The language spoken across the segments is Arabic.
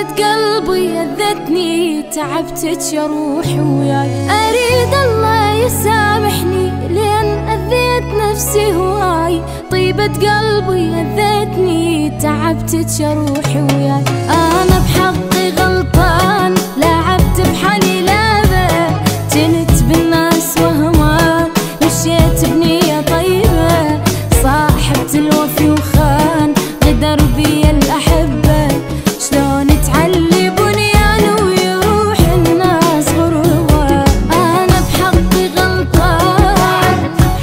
قلبي أذتني تعبتك يا روحي وياي. أريد الله يسامحني لين أذيت نفسي هواي. طيبة قلبي أذتني تعبتك يا روحي وياي. أنا بحقي غلطان لعبت بحالي لعبة، جنت بالناس وهمان مشيت بنية طيبة. صاحبت الوفي وخان غدر بي الأحبة، شلون تعلي بنيان ويروح الناس غربة. أنا بحقي غلطان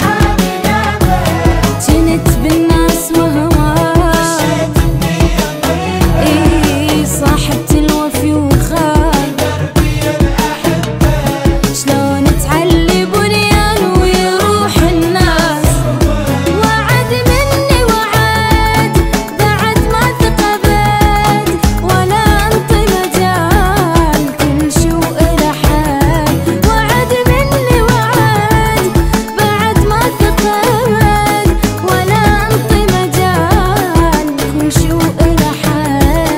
جنت بالناس وهمان إي صاحبت الوفي وخان شلون تعلي بنيان ويروح الناس. وعد مني وعد بعد ما ثقبت، ولا انطي مجال كل شي وإله حال. وعد مني وعد بعد ما ثقبت، ولا انطي مجال كل شي وإله حال.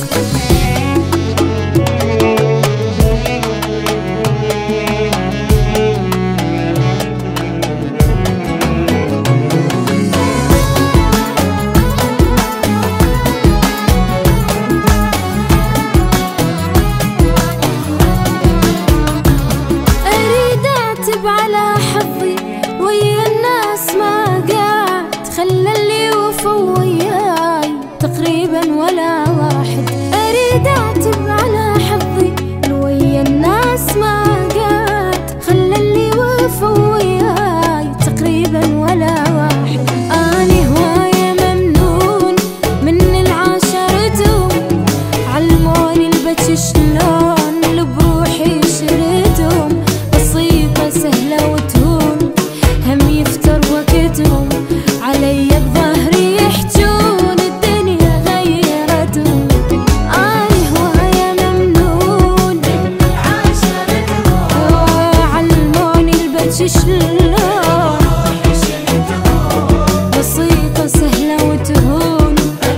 أريد أعتب على حظي ويا الناس ما قعد، خلى اللي وفى وياي تقريبا ولا واحد. أريد أعتب على حظي ويا الناس ما قعد، خلى اللي وفى وياي تقريبا ولا واحد. أني هواية ممنون من العاشرتهم، علموني البكي شلون لبروحي شريتهم. بسيطة سهلة وتهون هم يفتر وقتهم، علي بظهري يحجون الدنيا غيرتهم. أني هواية ممنون علموني البكي شلون، بسيطة سهلة وتهون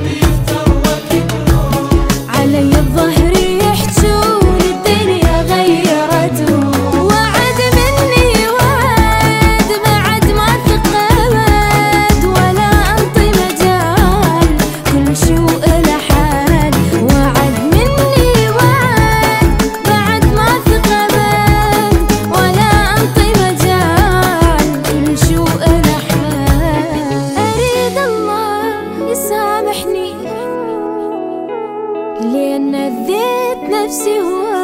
علي بظهري يحجون الدنيا غيرتهم. وعد مني وعد بعد ما ثقبت، ولا انطي مجال كل شي وإله حال. وعد مني وعد بعد ما ثقبت، ولا انطي مجال كل شي وإله حال. أريد الله يسامحني لأن أذيت نفسي هواي.